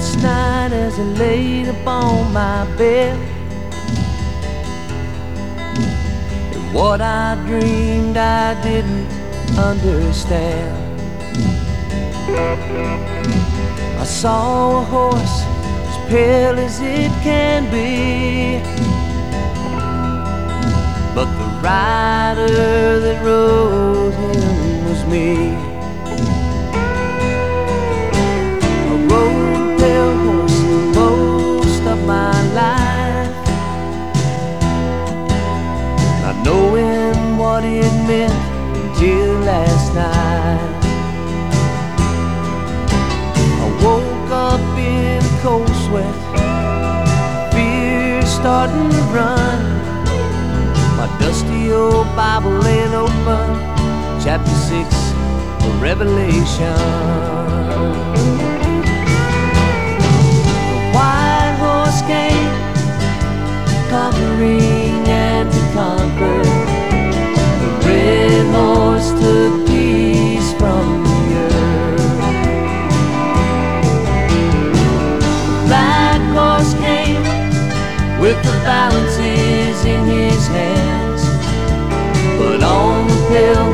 Last night as I laid upon my bed, and what I dreamed I didn't understand. I saw a horse as pale as it can be, but the rider that rode him was me. I rode a pale horse most of my life, not knowing what it meant until last night. I woke up in a cold sweat, fear starting to run. My dusty old Bible laying open, chapter 6 of Revelation. The white horse came, conquering and to conquer. The red horse took peace from the earth. The black horse came with the balances in his hands, but on the pale